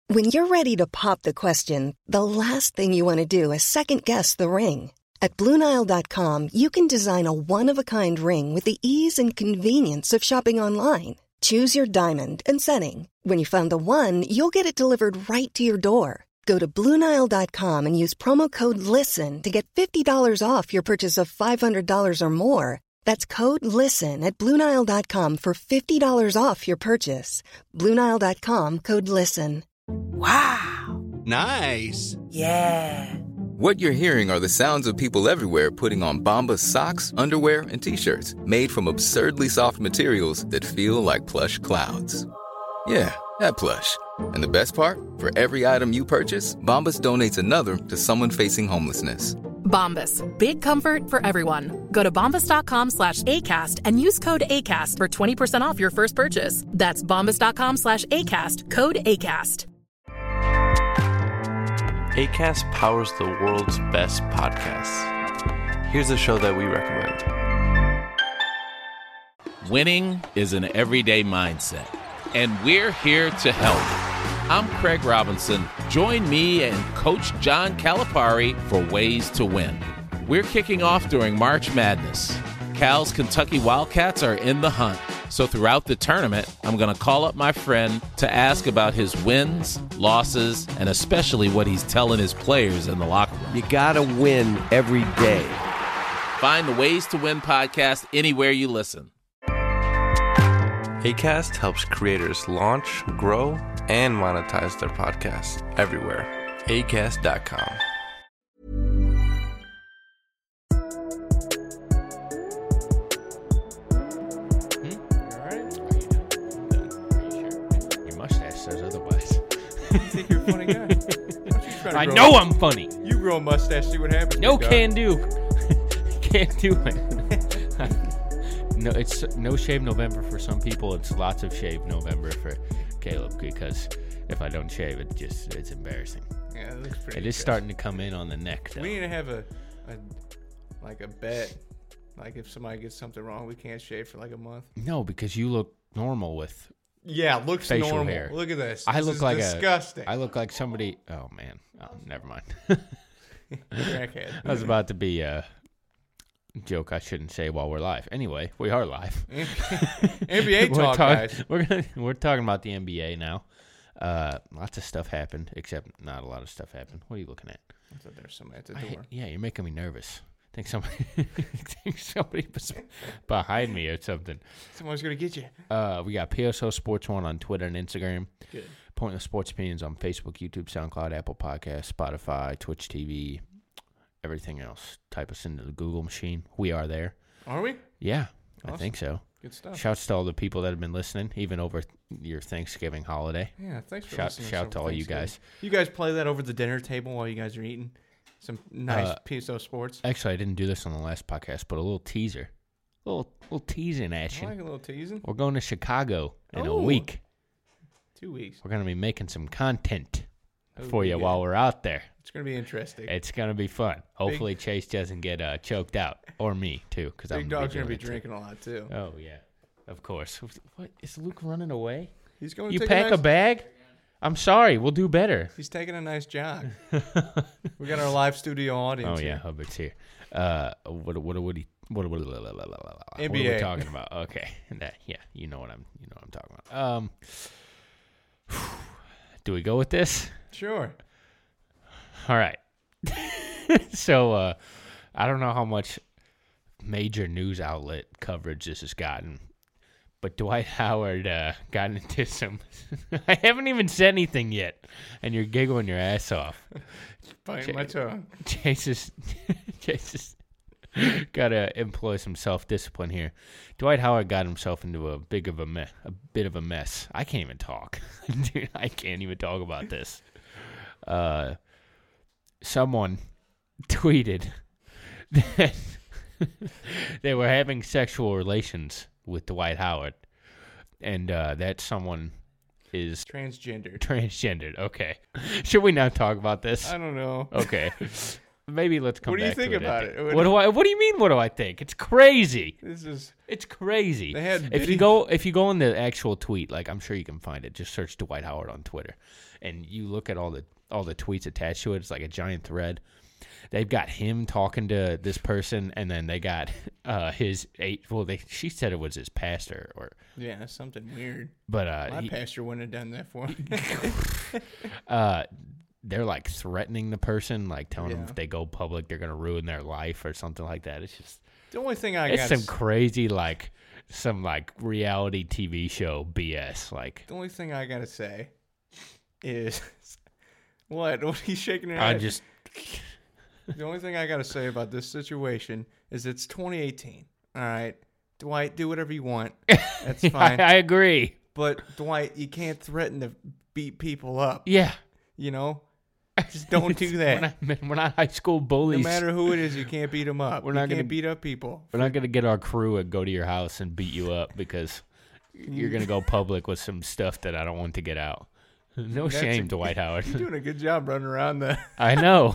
When you're ready to pop the question, the last thing you want to do is second-guess the ring. At BlueNile.com, you can design a one-of-a-kind ring with the ease and convenience of shopping online. Choose your diamond and setting. When you find the one, you'll get it delivered right to your door. Go to BlueNile.com and use promo code LISTEN to get $50 off your purchase of $500 or more. That's code LISTEN at BlueNile.com for $50 off your purchase. BlueNile.com, code LISTEN. Wow. Nice. Yeah. What you're hearing are the sounds of people everywhere putting on Bombas socks, underwear, and T-shirts made from absurdly soft materials that feel like plush clouds. Yeah, that plush. And the best part? For every item you purchase, Bombas donates another to someone facing homelessness. Bombas. Big comfort for everyone. Go to bombas.com/ACAST and use code ACAST for 20% off your first purchase. That's bombas.com/ACAST. Code ACAST. Acast powers the world's best podcasts. Here's a show that we recommend. Winning is an everyday mindset, and we're here to help. I'm Craig Robinson. Join me and Coach John Calipari for Ways to Win. We're kicking off during March Madness. Cal's Kentucky Wildcats are in the hunt. So throughout the tournament, I'm going to call up my friend to ask about his wins, losses, and especially what he's telling his players in the locker room. You got to win every day. Find the Ways to Win podcast anywhere you listen. Acast helps creators launch, grow, and monetize their podcasts everywhere. Acast.com. I know I'm funny. You grow a mustache, see what happens. No can do. Can't do it. No, it's no shave November for some people. It's lots of shave November for Caleb, because if I don't shave, it's embarrassing. Yeah, it looks pretty. It is starting to come in on the neck, though. We need to have a bet. Like if somebody gets something wrong, we can't shave for like a month. No, because you look normal with. Yeah, looks facial normal. Hair. Look at this. I look like disgusting. I look like somebody. Oh man. Oh, never mind. Crackhead. I was about to be a joke I shouldn't say while we're live. Anyway, we are live. NBA talk, guys. We're talking about the NBA now. Lots of stuff happened, except not a lot of stuff happened. What are you looking at? I thought there was somebody at the door. Yeah, you're making me nervous. I think somebody was behind me or something. Someone's going to get you. We got PSO Sports One on Twitter and Instagram. Good. Pointless Sports Opinions on Facebook, YouTube, SoundCloud, Apple Podcasts, Spotify, Twitch TV, everything else. Type us into the Google machine. We are there. Are we? Yeah, awesome. I think so. Good stuff. Shouts to all the people that have been listening, even over your Thanksgiving holiday. Yeah, thanks for listening. Shout to all you guys. You guys play that over the dinner table while you guys are eating? Some nice PSO sports. Actually, I didn't do this on the last podcast, but a little teaser. A little teasing action. I like a little teasing. We're going to Chicago in a week. 2 weeks. We're going to be making some content for you while we're out there. It's going to be interesting. It's going to be fun. Hopefully Chase doesn't get choked out. Or me, too. Because Big Dog's going to be drinking a lot, too. Oh, yeah. Of course. What? Is Luke running away? He's going to You take pack a bag? I'm sorry. We'll do better. He's taking a nice jog. We got our live studio audience. Oh, yeah. here. Hubbart's here. What are we NBA. talking about? Okay. Yeah, you know what I'm talking about. Do we go with this? Sure. All right. So, I don't know how much major news outlet coverage this has gotten, but Dwight Howard got into some. I haven't even said anything yet, and you're giggling your ass off. Biting my tongue. Chase is got to employ some self-discipline here. Dwight Howard got himself into a bit of a mess. I can't even talk. Dude, I can't even talk about this. Someone tweeted that they were having sexual relations with Dwight Howard, and that someone is transgendered. Okay. Should we not talk about this? I don't know. Okay. maybe let's come What do you back think to about it? What do you mean? What do I think? It's crazy. It's crazy. They had if you go in the actual tweet, like I'm sure you can find it. Just search Dwight Howard on Twitter, and you look at all the tweets attached to it. It's like a giant thread. They've got him talking to this person, and then they got his eight. Well, she said it was his pastor, or yeah, something weird. But my pastor wouldn't have done that for me. They're like threatening the person, like telling them Yeah. if they go public, they're gonna ruin their life or something like that. It's just The only thing I it's got some crazy some reality TV show BS. Like the only thing I gotta say is what? What are you shaking your I head? just The only thing I gotta say about this situation is it's 2018. All right, Dwight, do whatever you want. That's fine. I agree. But Dwight, you can't threaten to beat people up. Yeah. You know, just don't do that. We're not high school bullies. No matter who it is, you can't beat them up. We're not you gonna can't beat up people. We're not gonna get our crew and go to your house and beat you up because you're gonna go public with some stuff that I don't want to get out. No shame, Dwight Howard. You're doing a good job running around the. I know.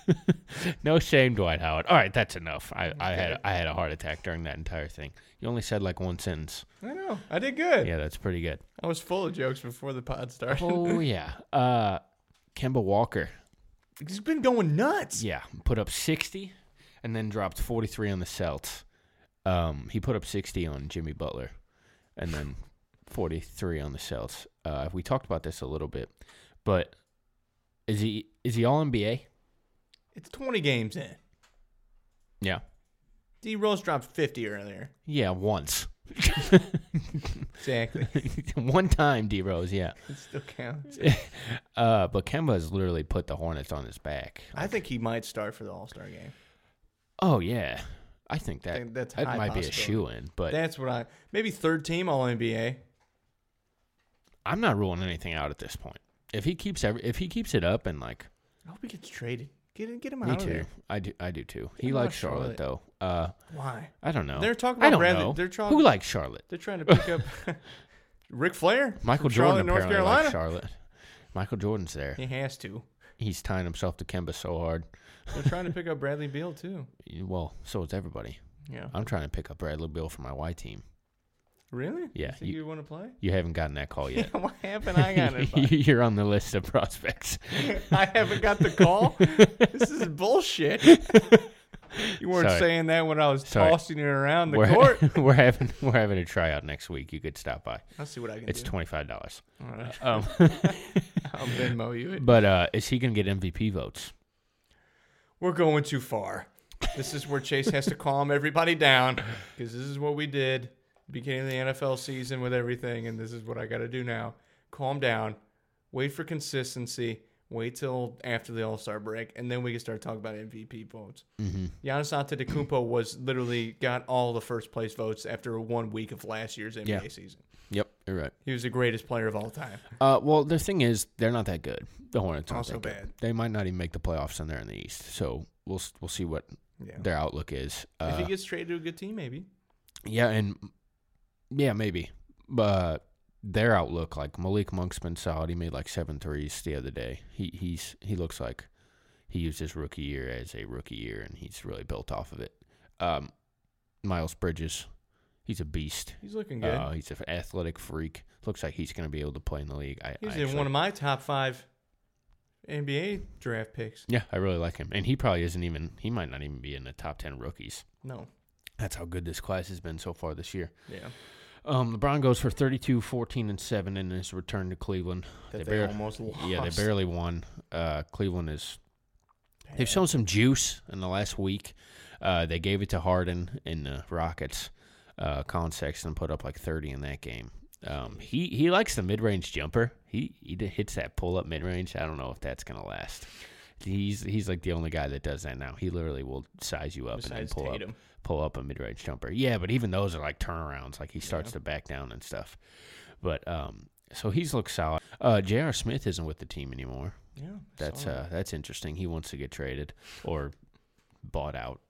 No shame, Dwight Howard. All right, that's enough. I had a heart attack during that entire thing. You only said like one sentence. I know. I did good. Yeah, that's pretty good. I was full of jokes before the pod started. Oh yeah. Kemba Walker. He's been going nuts. Yeah, put up 60 and then dropped 43 on the Celts. He put up 60 on Jimmy Butler and then 43 on the Celts. We talked about this a little bit, but is he all NBA? It's 20 games in. Yeah. D Rose dropped 50 earlier. Yeah, once. Exactly. One time, D Rose, yeah. It still counts. But Kemba has literally put the Hornets on his back. I think he might start for the All-Star game. Oh yeah, I think that that's that high might be a possibility. shoe-in. But That's what maybe third team All-NBA. I'm not ruling anything out at this point. If he keeps it up and like, I hope he gets traded. Get him me out too. of there. I do too. Get He him out likes of Charlotte though. Why? I don't know. They're talking I about don't Bradley. know. They're trying. Who likes Charlotte? They're trying to pick up Ric Flair. Michael from Charlotte, Jordan North apparently Carolina. likes Charlotte. Michael Jordan's there. He has to. He's tying himself to Kemba so hard. They're trying to pick up Bradley Beal too. Well, so is everybody. Yeah. I'm trying to pick up Bradley Beal for my Y team. Really? Yeah, You think you want to play? You haven't gotten that call yet. What happened? I got it. You're on the list of prospects. I haven't got the call. This is bullshit. You weren't Sorry. saying that when I was Sorry. tossing it around the we're, court. we're having a tryout next week. You could stop by. I'll see what I can It's do. $25. All right. Um, I'll Venmo you it. but is he gonna get MVP votes? We're going too far. This is where Chase has to calm everybody down because this is what we did beginning of the NFL season with everything, and this is what I got to do now. Calm down. Wait for consistency. Wait till after the All-Star break, and then we can start talking about MVP votes. Mm-hmm. Giannis Antetokounmpo was literally got all the first-place votes after 1 week of last year's NBA season. Yep, you're right. He was the greatest player of all time. Well, the thing is, they're not that good. The Hornets aren't Also that bad. good. They might not even make the playoffs, and they're in the East. So we'll see what their outlook is. If he gets traded to a good team, maybe. Yeah, maybe. But their outlook, like Malik Monk's been solid. He made like 7 threes the other day. He looks like he used his rookie year as a rookie year, and he's really built off of it. Miles Bridges, he's a beast. He's looking good. He's an athletic freak. Looks like he's going to be able to play in the league. He's in one of my top 5 NBA draft picks. Yeah, I really like him. And he probably isn't even – he might not even be in the top 10 rookies. No. That's how good this class has been so far this year. Yeah. LeBron goes for 32, 14, and 7 in his return to Cleveland. They almost lost. Yeah, they barely won. Cleveland is – they've shown some juice in the last week. They gave it to Harden in the Rockets. Colin Sexton put up like 30 in that game. He likes the mid-range jumper. He hits that pull-up mid-range. I don't know if that's going to last. He's like the only guy that does that now. He literally will size you up Besides and then Tatum. pull up a mid-range jumper. Yeah, but even those are like turnarounds. Like he starts to back down and stuff. But so he's looked solid. J.R. Smith isn't with the team anymore. Yeah. That's interesting. He wants to get traded or bought out.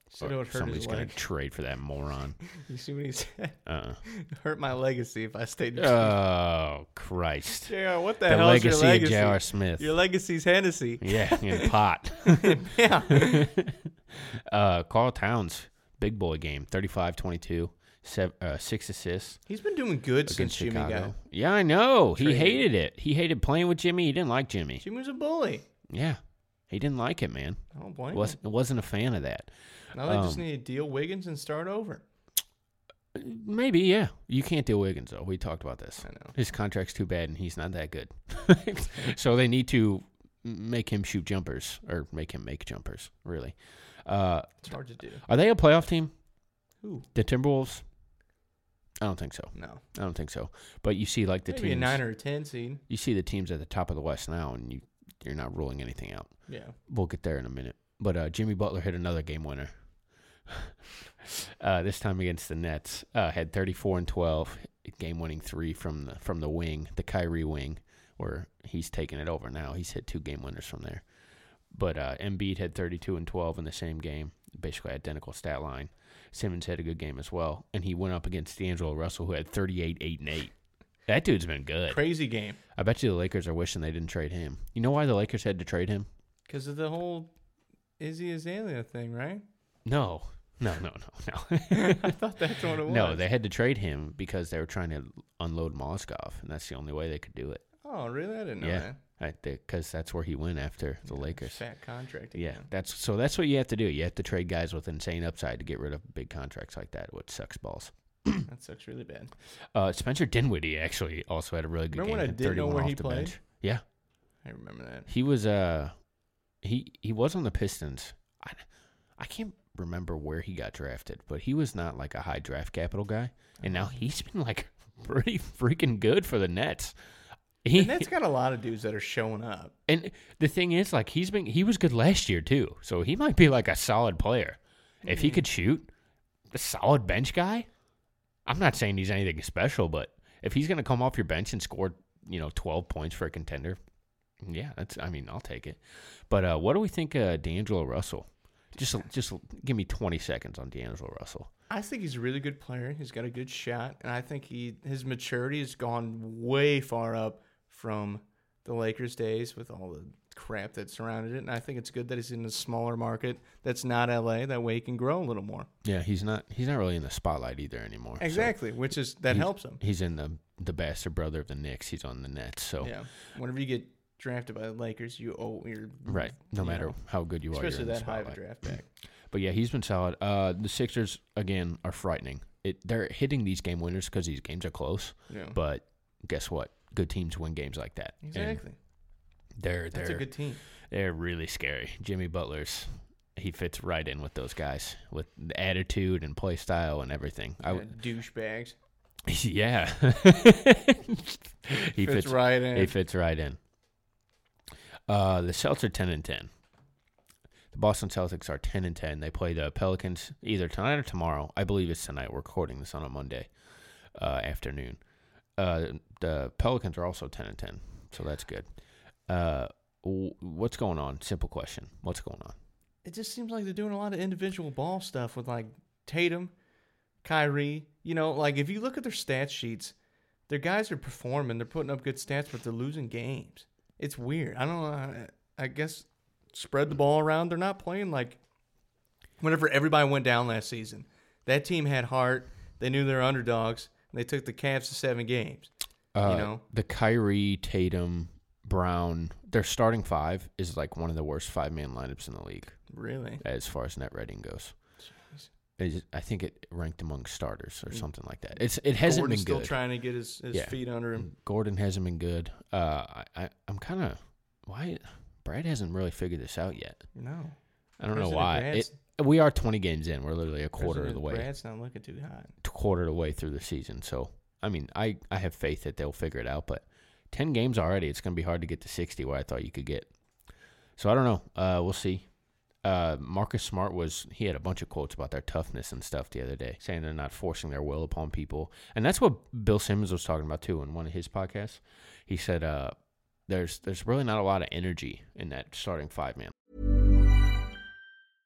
Said it would hurt Somebody's his going leg. to trade for that moron. You see what he said? Uh-uh. Hurt my legacy if I stayed in the Oh, Christ. JR, what the The hell is your legacy of legacy? J.R. Smith. Your legacy's Hennessy. Yeah, in pot. Yeah. Carl Towns, big boy game, 35-22, 6 assists. He's been doing good since against Jimmy Chicago. got. Yeah, I know. He traded. hated it. He hated playing with Jimmy. He didn't like Jimmy. Jimmy was a bully. Yeah, he didn't like it, man. I don't blame him. Wasn't a fan of that. Now they just need to deal Wiggins and start over. Maybe, yeah. You can't deal Wiggins, though. We talked about this. I know. His contract's too bad, and he's not that good. So they need to make him shoot jumpers, or make him make jumpers, really. It's hard to do. Are they a playoff team? Who? The Timberwolves? I don't think so. No. I don't think so. But you see, like, the Maybe teams. a 9 or a 10 seed. You see the teams at the top of the West now, and you're not ruling anything out. Yeah. We'll get there in a minute. But Jimmy Butler hit another game winner. This time against the Nets. Had 34 and 12, game-winning 3 from the wing, the Kyrie wing, where he's taking it over now. He's hit 2 game winners from there. But Embiid had 32 and 12 in the same game, basically identical stat line. Simmons had a good game as well, and he went up against D'Angelo Russell, who had 38, 8, and 8. That dude's been good. Crazy game. I bet you the Lakers are wishing they didn't trade him. You know why the Lakers had to trade him? Because of the whole Izzy Azalea thing, right? No. I thought that's what it was. No, they had to trade him because they were trying to unload Mozgov, and that's the only way they could do it. Oh, really? I didn't know Yeah, that. because that's where he went after the Lakers. Fat contract. Yeah, Again. that's what you have to do. You have to trade guys with insane upside to get rid of big contracts like that, which sucks balls. That sucks really bad. Spencer Dinwiddie actually also had a really good Remember game. when I had didn't know 31 where off he the played? bench. Yeah, I remember that. he was he was on the Pistons. I can't remember where he got drafted, but he was not like a high draft capital guy, and now he's been like pretty freaking good for the Nets. The Nets got a lot of dudes that are showing up. And the thing is, like, he was good last year too, so he might be like a solid player if he could shoot. A solid bench guy. I'm not saying he's anything special, but if he's gonna come off your bench and score, 12 points for a contender, yeah, I'll take it. But what do we think of D'Angelo Russell? Just give me 20 seconds on D'Angelo Russell. I think he's a really good player. He's got a good shot, and I think his maturity has gone way far up from the Lakers days with all the crap that surrounded it. And I think it's good that he's in a smaller market that's not LA. That way he can grow a little more. Yeah, he's not really in the spotlight either anymore. Exactly, so that helps him. He's in the bastard brother of the Knicks. He's on the Nets. So Yeah, whenever you get drafted by the Lakers, you're right. No matter how good you are, especially you're in that the high of a spotlight. draft pick. But yeah, he's been solid. The Sixers again are frightening. They're hitting these game winners because these games are close. Yeah. But guess what? Good teams win games like that. Exactly. And That's a good team. They're really scary. Jimmy Butler's he fits right in with those guys with the attitude and play style and everything. Douchebags. Yeah. He fits right in. He fits right in. The Celtics are 10-10. The Boston Celtics are 10-10. They play the Pelicans either tonight or tomorrow. I believe it's tonight. We're recording this on a Monday afternoon. The Pelicans are also 10-10, so that's good. What's going on? Simple question. What's going on? It just seems like they're doing a lot of individual ball stuff with, like, Tatum, Kyrie. Like, if you look at their stat sheets, their guys are performing. They're putting up good stats, but they're losing games. It's weird. I don't know. I guess spread the ball around. They're not playing like whenever everybody went down last season. That team had heart. They knew they were underdogs. And they took the Cavs to 7 games. The Kyrie, Tatum, Brown, their starting 5 is like one of the worst 5-man lineups in the league. Really? As far as net rating goes. I think it ranked among starters or something like that. It hasn't Gordon's been good. still trying to get his feet under him. Gordon hasn't been good. I'm kind of why Brad hasn't really figured this out yet. No, I don't know President why. Brad's- We are 20 games in. We're literally a quarter of President the way. Brad's not looking too hot. Quarter of the way through the season. So I have faith that they'll figure it out. But 10 games already, it's going to be hard to get to 60 where I thought you could get. So I don't know. We'll see. Marcus Smart he had a bunch of quotes about their toughness and stuff the other day, saying they're not forcing their will upon people. And that's what Bill Simmons was talking about too in one of his podcasts. He said there's really not a lot of energy in that starting 5-man.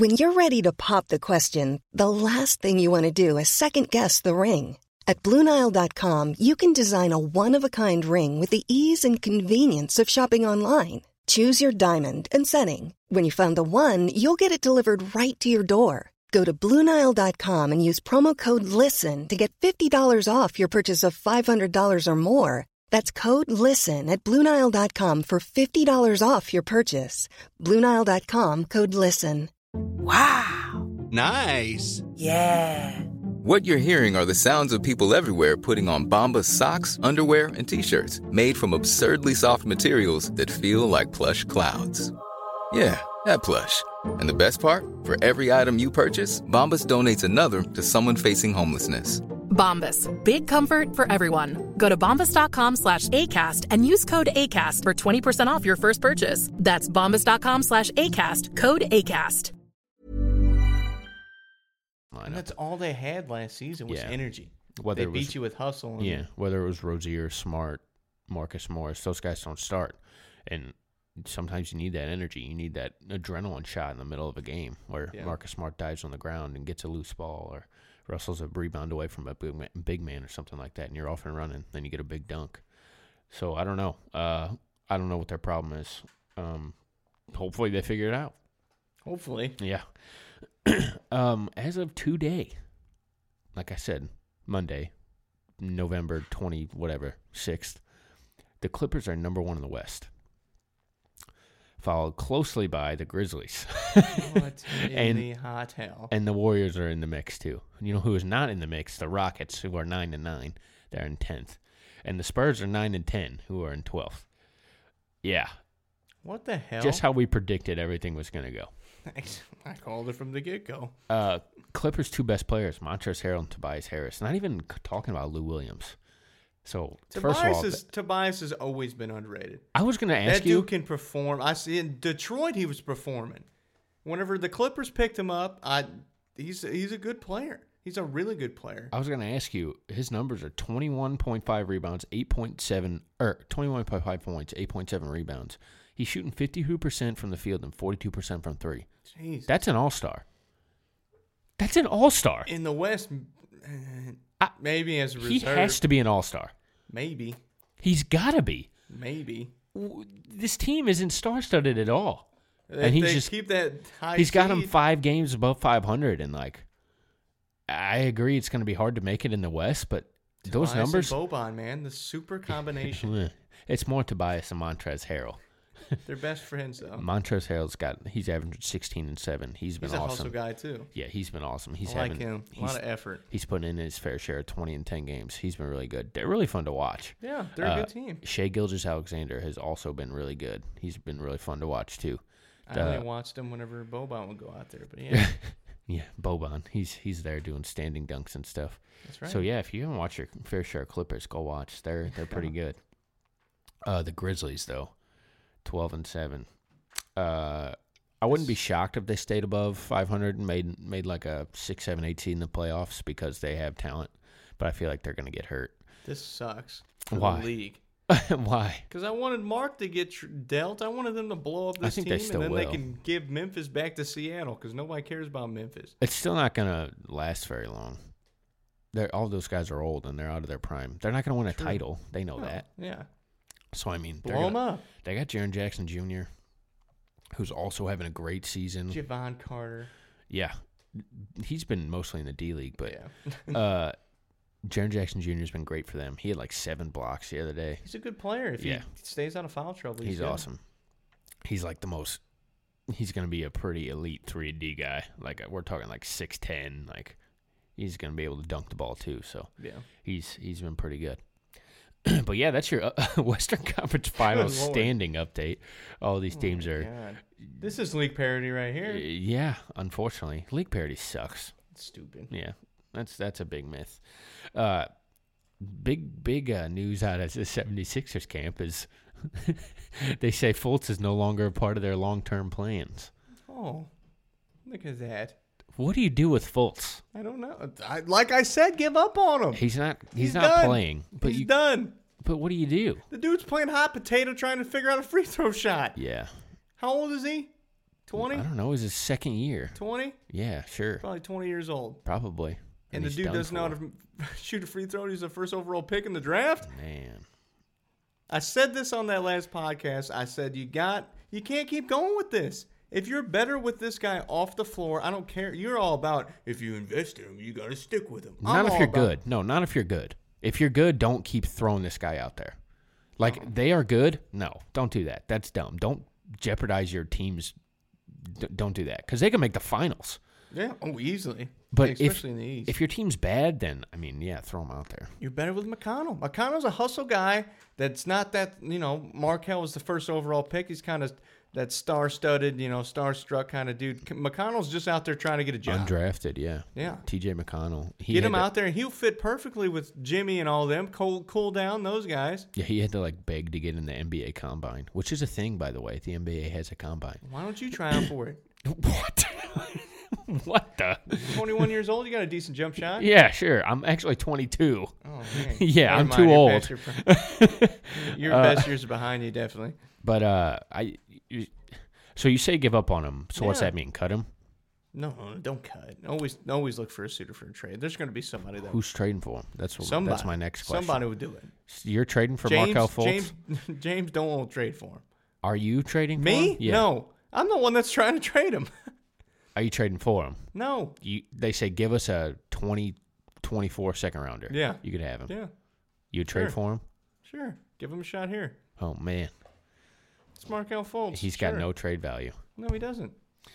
When you're ready to pop the question, the last thing you want to do is second-guess the ring. At BlueNile.com, you can design a one-of-a-kind ring with the ease and convenience of shopping online. Choose your diamond and setting. When you find the one, you'll get it delivered right to your door. Go to BlueNile.com and use promo code LISTEN to get $50 off your purchase of $500 or more. That's code LISTEN at BlueNile.com for $50 off your purchase. BlueNile.com, code LISTEN. Wow. Nice. Yeah. What you're hearing are the sounds of people everywhere putting on Bombas socks, underwear, and T-shirts made from absurdly soft materials that feel like plush clouds. Yeah, that plush. And the best part? For every item you purchase, Bombas donates another to someone facing homelessness. Bombas. Big comfort for everyone. Go to bombas.com/ACAST and use code ACAST for 20% off your first purchase. That's bombas.com/ACAST. Code ACAST. And that's all they had last season was energy. Whether they beat you with hustle. Yeah, whether it was Rozier, Smart, Marcus Morris, those guys don't start. And sometimes you need that energy. You need that adrenaline shot in the middle of a game where Marcus Smart dives on the ground and gets a loose ball, or Russell's a rebound away from a big man or something like that, and you're off and running. Then you get a big dunk. So I don't know. I don't know what their problem is. Hopefully they figure it out. Hopefully. Yeah. As of today, like I said, Monday, November 6th, the Clippers are number 1 in the West, followed closely by the Grizzlies. What in the hot hell? And the Warriors are in the mix too. You know who is not in the mix? The Rockets, who are 9-9, they're in 10th, and the Spurs are 9-10, who are in 12th. Yeah. What the hell? Just how we predicted everything was going to go. I called it from the get-go. Clippers' 2 best players, Montrezl Harrell and Tobias Harris. Not even talking about Lou Williams. So, first of all, Tobias has always been underrated. I was going to ask you. That dude can perform. I see in Detroit he was performing. Whenever the Clippers picked him up, he's a good player. He's a really good player. I was going to ask you, his numbers are 21.5 rebounds, 21.5 points, 8.7 rebounds. He's shooting 52% from the field and 42% from 3. Jeez. That's an all-star. That's an all-star. In the West, maybe as a reserve. He has to be an all-star. Maybe. He's got to be. Maybe. This team isn't star-studded at all. And he's just keep that high He's got seed. him 5 games above 500, and I agree it's going to be hard to make it in the West, but those Tobias numbers. and Boban, man, the super combination. It's more Tobias and Montrezl Harrell. They're best friends, though. Montrezl Harrell's he's averaging 16 and 7. He's been awesome. He's a hustle guy, too. Yeah, he's been awesome. I like him. A lot of effort. He's putting in his fair share of 20 and 10 games. He's been really good. They're really fun to watch. Yeah, they're a good team. Shai Gilgeous-Alexander has also been really good. He's been really fun to watch, too. I only watched him whenever Boban would go out there, but yeah. Yeah, Boban. He's there doing standing dunks and stuff. That's right. So, yeah, if you haven't watched your fair share of Clippers, go watch. They're pretty good. The Grizzlies, though, 12 and 7. I wouldn't be shocked if they stayed above 500 and made like a 6, 7, 8 seed in the playoffs because they have talent. But I feel like they're going to get hurt. This sucks for Why? the league. Why? Because I wanted Mark to get dealt. I wanted them to blow up this team, and then they can give Memphis back to Seattle because nobody cares about Memphis. It's still not going to last very long. All those guys are old, and they're out of their prime. They're not going to win a title. They know that. Yeah. So, I mean, blow them up. They got Jaren Jackson Jr., who's also having a great season. Javon Carter. Yeah. He's been mostly in the D-League, but yeah. Jaren Jackson Jr. has been great for them. He had like 7 blocks the other day. He's a good player. If he stays out of foul trouble, he's awesome. He's like he's going to be a pretty elite 3D guy. Like we're talking like 6'10". Like he's going to be able to dunk the ball too. So yeah, he's been pretty good. But yeah, that's your Western Conference Finals standing update. All these teams are. God. This is league parity right here. Yeah, unfortunately, league parity sucks. It's stupid. Yeah, that's a big myth. Big news out of the 76ers camp is they say Fultz is no longer a part of their long-term plans. Oh, look at that. What do you do with Fultz? I don't know. Like I said, give up on him. He's not done. playing. But he's done. But what do you do? The dude's playing hot potato trying to figure out a free throw shot. Yeah. How old is he? 20? I don't know. It was his second year. 20? Yeah, sure. Probably 20 years old. Probably. And the he's dude done doesn't know how for. to shoot a free throw. He's the first overall pick in the draft. Man. I said this on that last podcast. I said you can't keep going with this. If you're better with this guy off the floor, I don't care. You're all about if you invest in him, you got to stick with him. Not if you're good. No, not if you're good. If you're good, don't keep throwing this guy out there. Like, they are good? No, don't do that. That's dumb. Don't jeopardize your team's. Don't do that. Because they can make the finals. Yeah, easily. But especially in the East. If your team's bad, then, throw him out there. You're better with McConnell. McConnell's a hustle guy that's not that, Markelle was the first overall pick. He's kind of that star-studded, starstruck kind of dude. McConnell's just out there trying to get a job. Undrafted, yeah. Yeah. TJ McConnell. Get him out there, and he'll fit perfectly with Jimmy and all them. Cool down those guys. Yeah, he had to, beg to get in the NBA Combine, which is a thing, by the way. The NBA has a Combine. Why don't you try out for it? What? What the? 21 years old, you got a decent jump shot? Yeah, sure. I'm actually 22. Oh, man. Yeah, Never I'm too old. Your best years are behind you, definitely. But so you say give up on him. So what's Yeah. that mean? Cut him? No, don't cut. Always look for a suitor for a trade. There's going to be somebody that Who's trading for him? That's my next question. Somebody would do it. You're trading for Markelle Fultz? James don't want to trade for him. Are you trading for Me? him? Yeah. No. I'm the one that's trying to trade him. Are you trading for him? No. They say give us a 2024 second rounder. Yeah. You could have him. Yeah. You trade for him? Sure. Give him a shot here. Oh, man. It's Markelle Fultz. He's got no trade value. No, he doesn't.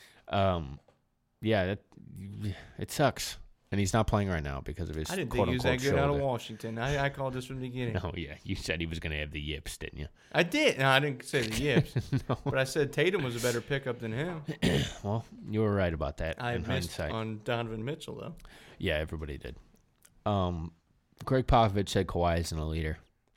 Yeah, it sucks. And he's not playing right now because of his I didn't think he was that good shoulder. out of Washington. I called this from the beginning. No, yeah. You said he was going to have the yips, didn't you? I did. No, I didn't say the yips. No. But I said Tatum was a better pickup than him. Well, you were right about that I in missed hindsight. on Donovan Mitchell, though. Yeah, everybody did. Greg Popovich said Kawhi isn't a leader.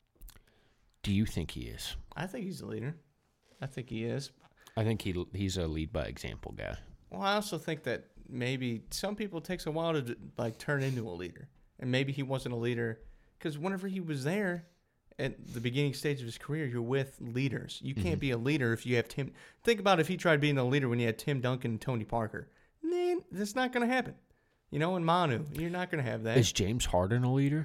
Do you think he is? I think he's a leader. I think he is. I think he's a lead by example guy. Well, I also think that maybe some people it takes a while to turn into a leader, and maybe he wasn't a leader because whenever he was there at the beginning stage of his career, you're with leaders. You can't be a leader if you have Tim. Think about if he tried being a leader when you had Tim Duncan and Tony Parker. Man, that's not going to happen. And Manu, you're not going to have that. Is James Harden a leader?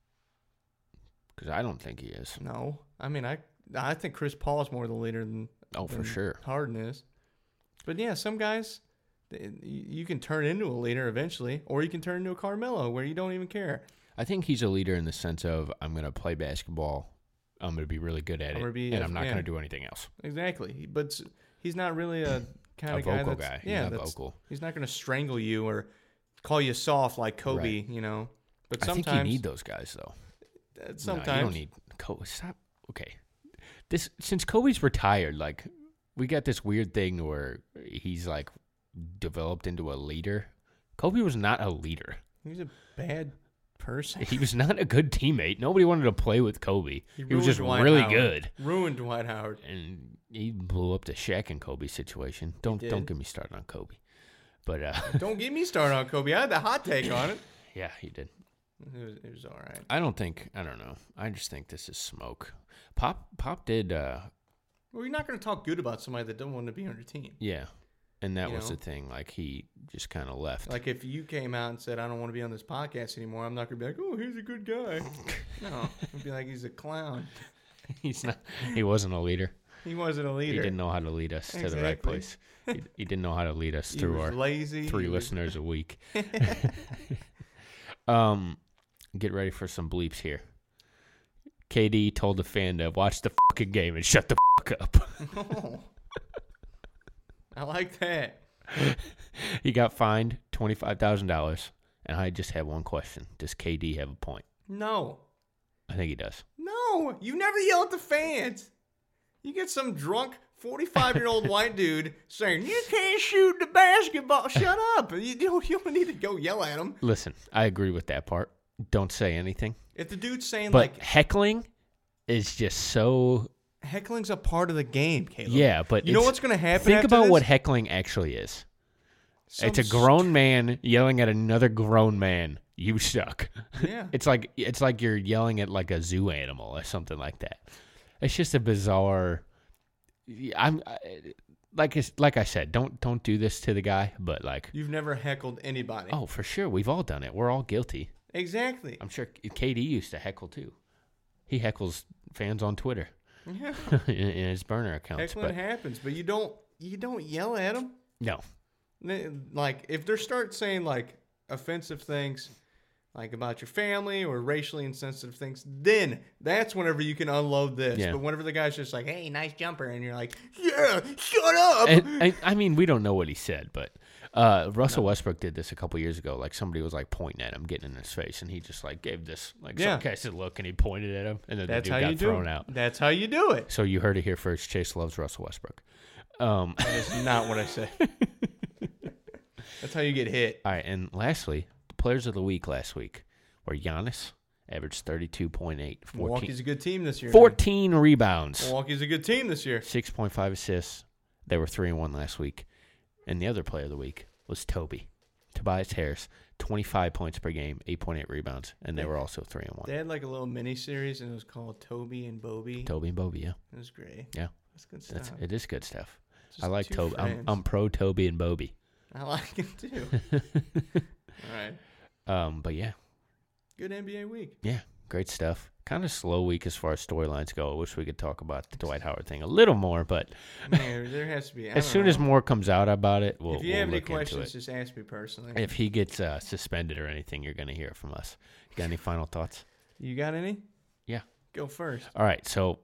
Because I don't think he is. No, I mean I think Chris Paul is more the leader than for sure Harden is. But yeah, some guys. You can turn into a leader eventually, or you can turn into a Carmelo where you don't even care. I think he's a leader in the sense of I'm going to play basketball, I'm going to be really good at it, and I'm not going to do anything else. Exactly. But he's not really a kind A of guy vocal that's... guy. Yeah, He's not vocal. He's not going to strangle you or call you soft like Kobe, Right. But I sometimes... think you need those guys, though. Sometimes. No, you don't need Kobe. Stop. Okay. Since Kobe's retired, we got this weird thing where he's, developed into a leader. Kobe was not a leader. He's a bad person. He was not a good teammate. Nobody wanted to play with Kobe. He was just Dwight really Howard. good. Ruined Dwight Howard. And he blew up the Shaq and Kobe situation. Don't get me started on Kobe. But Don't get me started on Kobe. I had the hot take on it. Yeah, he did. It was all right. I don't know. I just think this is smoke. Pop did Well, you're not going to talk good about somebody that don't want to be on your team. yeah. And that was the thing. He just kind of left. If you came out and said, I don't want to be on this podcast anymore, I'm not going to be like, oh, he's a good guy. No. I'd be like, he's a clown. He's not. He wasn't a leader. He wasn't a leader. He didn't know how to lead us to the right place. He didn't know how to lead us through our lazy. 3 listeners a week. Get ready for some bleeps here. KD told the fan to watch the fucking game and shut the fuck up. Oh. I like that. He got fined $25,000, and I just have one question: does KD have a point? No. I think he does. No. You never yell at the fans. You get some drunk 45-year-old white dude saying, you can't shoot the basketball. Shut up. You don't need to go yell at him. Listen, I agree with that part. Don't say anything. If the dude's saying, But heckling is just so... Heckling's a part of the game, Caleb. Yeah, but you know what's going to happen Think after about this? what heckling actually is. It's a grown man yelling at another grown man. You suck. Yeah. It's like you're yelling at a zoo animal or something like that. It's just a bizarre like I said, don't do this to the guy. But like, You've never heckled anybody. oh, for sure, we've all done it. We're all guilty. Exactly. I'm sure KD used to heckle too. He heckles fans on Twitter Yeah. in his burner accounts. Heckling happens, but you don't yell at them. No, Like, if they start saying, like, offensive things, like about your family or racially insensitive things, then that's whenever you can unload this. Yeah. But whenever the guy's just like, hey, nice jumper, and you're like, yeah, shut up. and I mean, we don't know what he said, but Russell Westbrook did this a couple years ago. Like, somebody was like pointing at him, getting in his face, and he just like gave this like sarcastic look, and he pointed at him, and then That's the how dude you got do thrown it. out. That's how you do it. So you heard it here first. Chase loves Russell Westbrook. That is not what I said. That's how you get hit. All right, and lastly, the players of the week last week were Giannis, averaged 32.8, Milwaukee's a good team this year. 14 rebounds, Milwaukee's a good team this year. 6.5 assists. They were 3-1 last week. And the other player of the week was Tobias Harris, 25 points per game, 8.8 rebounds, and they were also 3-1. They had like a little mini series, and it was called Toby and Bobby. Toby and Bobby, yeah. It was great. Yeah. That's good stuff. It is good stuff. Just I like two Toby. friends. I'm pro Toby and Bobby. I like it too. All right. But yeah, Good NBA week. yeah, great stuff. Kind of slow week as far as storylines go. I wish we could talk about the Dwight Howard thing a little more, but Man, there has to be. as soon as more comes out about it, we'll if you we'll have any look into questions, it. just ask me personally. If he gets suspended or anything, you're going to hear it from us. You got any final thoughts? You got any? Yeah. Go first. All right. So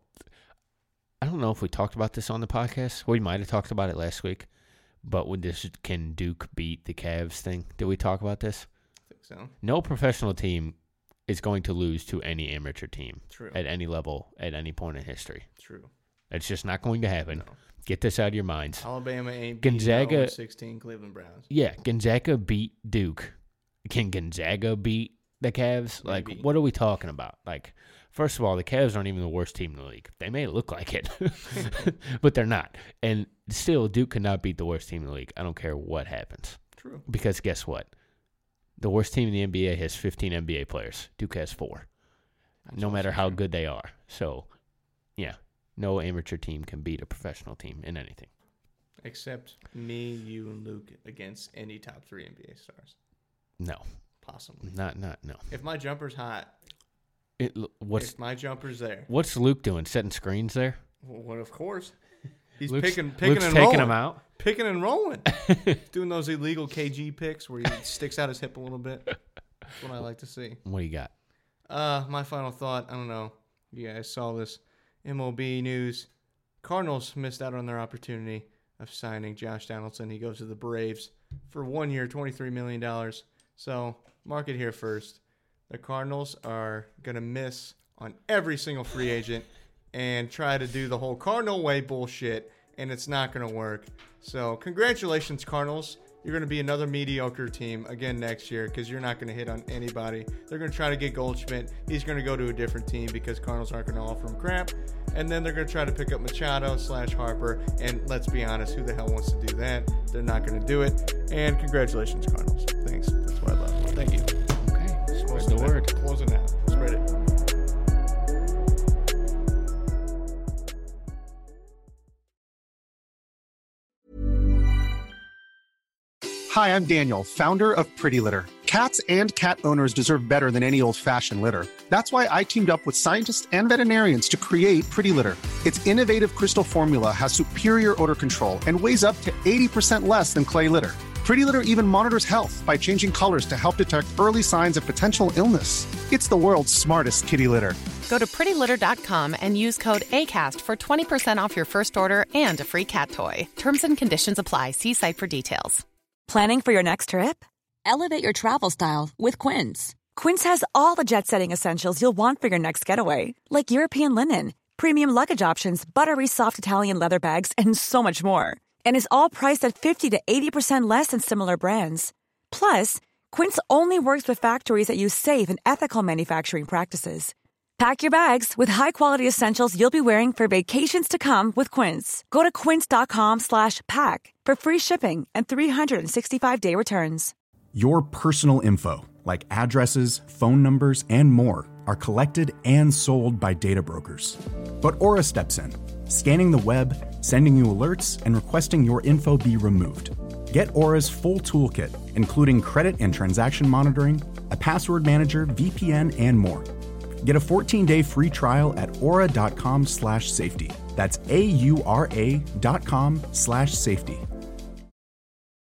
I don't know if we talked about this on the podcast. We might have talked about it last week. But with this can Duke beat the Cavs thing, did we talk about this? I think so. No professional team is going to lose to any amateur team True. at any level at any point in history. True. It's just not going to happen. No. Get this out of your minds. Alabama ain't Gonzaga- 16 Cleveland Browns. Yeah, Gonzaga beat Duke. Can Gonzaga beat the Cavs? Like, Maybe. what are we talking about? Like, first of all, the Cavs aren't even the worst team in the league. They may look like it, but they're not. And still, Duke could not beat the worst team in the league. I don't care what happens. True. Because guess what? The worst team in the NBA has 15 NBA players. Duke has 4. That's No matter also how true. good they are. So, yeah, no amateur team can beat a professional team in anything. Except me, you, and Luke against any top 3 NBA stars. No, Possibly. no. If my jumper's hot, What's if my jumper's there. what's Luke doing? Setting screens there? Well, of course. He's Luke's picking Luke's and taking rolling. them out. Picking and rolling. Doing those illegal KG picks where he sticks out his hip a little bit. That's what I like to see. What do you got? My final thought, I don't know. You guys saw this MLB news. Cardinals missed out on their opportunity of signing Josh Donaldson. He goes to the Braves for 1 year, $23 million. So, mark it here first. The Cardinals are going to miss on every single free agent and try to do the whole Cardinal way bullshit, and it's not going to work. So, congratulations, Cardinals. You're going to be another mediocre team again next year because you're not going to hit on anybody. They're going to try to get Goldschmidt. He's going to go to a different team because Cardinals aren't going to offer him crap. And then they're going to try to pick up Machado / Harper. And let's be honest, who the hell wants to do that? They're not going to do it. And congratulations, Cardinals. Thanks. That's what I love. Thank you. Okay, spread the word. Closing out. Spread it. Hi, I'm Daniel, founder of Pretty Litter. Cats and cat owners deserve better than any old-fashioned litter. That's why I teamed up with scientists and veterinarians to create Pretty Litter. Its innovative crystal formula has superior odor control and weighs up to 80% less than clay litter. Pretty Litter even monitors health by changing colors to help detect early signs of potential illness. It's the world's smartest kitty litter. Go to prettylitter.com and use code ACAST for 20% off your first order and a free cat toy. Terms and conditions apply. See site for details. Planning for your next trip? Elevate your travel style with Quince. Quince has all the jet-setting essentials you'll want for your next getaway, like European linen, premium luggage options, buttery soft Italian leather bags, and so much more. And is all priced at 50 to 80% less than similar brands. Plus, Quince only works with factories that use safe and ethical manufacturing practices. Pack your bags with high-quality essentials you'll be wearing for vacations to come with Quince. Go to quince.com/pack for free shipping and 365-day returns. Your personal info, like addresses, phone numbers, and more, are collected and sold by data brokers. But Aura steps in, scanning the web sending you alerts and requesting your info be removed. Get Aura's full toolkit, including credit and transaction monitoring, a password manager, VPN, and more. Get a 14-day free trial at aura.com/safety. That's AURA.com/safety.